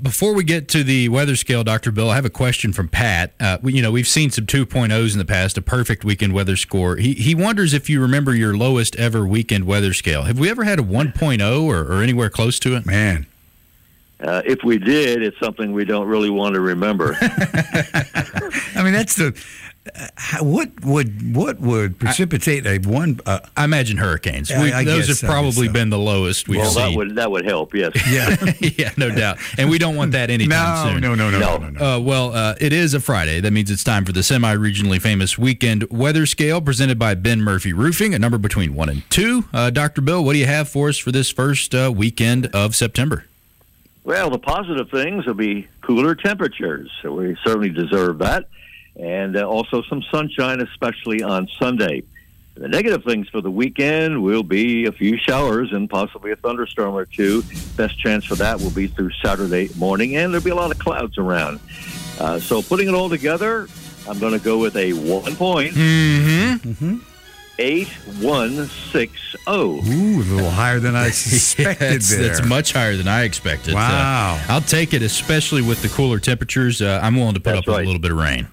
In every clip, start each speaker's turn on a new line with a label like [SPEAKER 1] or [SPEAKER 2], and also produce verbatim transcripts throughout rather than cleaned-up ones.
[SPEAKER 1] before we get to the weather scale, Doctor Bill, I have a question from Pat. Uh, we, you know, we've seen some two point ohs in the past, a perfect weekend weather score. He he wonders if you remember your lowest ever weekend weather scale. Have we ever had a one point oh or, or anywhere close to it?
[SPEAKER 2] Man.
[SPEAKER 3] Uh, if we did, it's something we don't really want to remember.
[SPEAKER 2] I mean, that's the uh, what would what would precipitate I, a one? Uh,
[SPEAKER 1] I imagine hurricanes.
[SPEAKER 2] I,
[SPEAKER 1] We,
[SPEAKER 2] I
[SPEAKER 1] those
[SPEAKER 2] guess,
[SPEAKER 1] have probably
[SPEAKER 2] so.
[SPEAKER 1] been the lowest we've
[SPEAKER 3] well,
[SPEAKER 1] seen.
[SPEAKER 3] that would that would help. Yes.
[SPEAKER 2] Yeah.
[SPEAKER 1] Yeah, no doubt. And we don't want that anytime
[SPEAKER 2] no,
[SPEAKER 1] soon.
[SPEAKER 2] no, no, no, no,
[SPEAKER 3] No.
[SPEAKER 2] no, no.
[SPEAKER 1] Uh, well, uh, it is a Friday. That means it's time for the semi-regionally famous weekend weather scale presented by Ben Murphy Roofing, a number between one and two. Uh, Doctor Bill, what do you have for us for this first uh, weekend of September?
[SPEAKER 3] Well, the positive things will be cooler temperatures. So we certainly deserve that. And uh, also some sunshine, especially on Sunday. The negative things for the weekend will be a few showers and possibly a thunderstorm or two. Best chance for that will be through Saturday morning, and there'll be a lot of clouds around. Uh, so putting it all together, I'm going to go with a one point.
[SPEAKER 1] Mm-hmm.
[SPEAKER 2] Mm-hmm.
[SPEAKER 3] eight one six oh.
[SPEAKER 2] Ooh, a little higher than I suspected
[SPEAKER 1] that's,
[SPEAKER 2] there.
[SPEAKER 1] that's much higher than I expected.
[SPEAKER 2] Wow.
[SPEAKER 1] Uh, I'll take it, especially with the cooler temperatures. Uh, I'm willing to put
[SPEAKER 3] That's
[SPEAKER 1] up with
[SPEAKER 3] right.
[SPEAKER 1] a little bit of rain.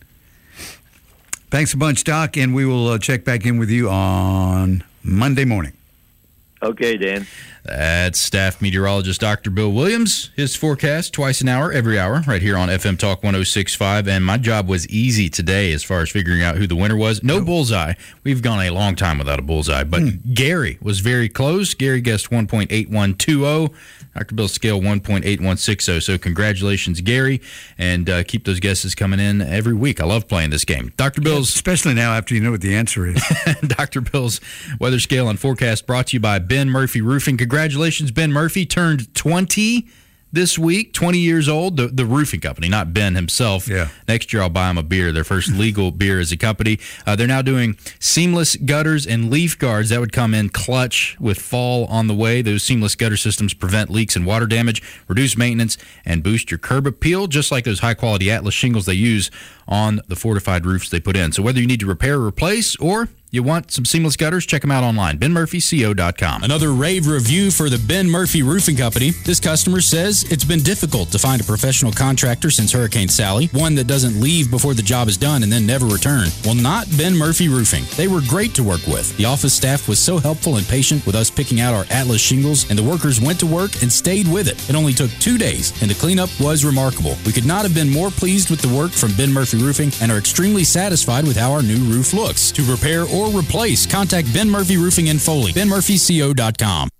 [SPEAKER 2] Thanks a bunch, Doc, and we will uh, check back in with you on Monday morning.
[SPEAKER 3] Okay, Dan.
[SPEAKER 1] That's staff meteorologist Doctor Bill Williams. His forecast twice an hour, every hour, right here on F M Talk one oh six point five. And my job was easy today as far as figuring out who the winner was. No bullseye. We've gone a long time without a bullseye. But
[SPEAKER 2] Hmm.
[SPEAKER 1] Gary was very close. Gary guessed one point eight one two oh. Doctor Bill's scale one point eight one six oh. So congratulations, Gary. And uh, keep those guesses coming in every week. I love playing this game. Doctor Bill's
[SPEAKER 2] Especially now after you know what the answer is.
[SPEAKER 1] Doctor Bill's weather scale and forecast brought to you by Ben Murphy Roofing. Congratulations, Ben Murphy turned twenty this week, twenty years old. The, the roofing company, not Ben himself.
[SPEAKER 2] Yeah.
[SPEAKER 1] Next year I'll buy him a beer, their first legal beer as a company. Uh, they're now doing seamless gutters and leaf guards. That would come in clutch with fall on the way. Those seamless gutter systems prevent leaks and water damage, reduce maintenance, and boost your curb appeal, just like those high-quality Atlas shingles they use on the fortified roofs they put in. So whether you need to repair or replace, or you want some seamless gutters, check them out online, ben murphy co dot com.
[SPEAKER 4] Another rave review for the Ben Murphy Roofing Company. This customer says it's been difficult to find a professional contractor since Hurricane Sally, one that doesn't leave before the job is done and then never return. Well, not Ben Murphy Roofing. They were great to work with. The office staff was so helpful and patient with us picking out our Atlas shingles, and the workers went to work and stayed with it. It only took two days, and the cleanup was remarkable. We could not have been more pleased with the work from Ben Murphy Roofing and are extremely satisfied with how our new roof looks. To repair or replace, contact Ben Murphy Roofing in Foley, ben murphy co dot com.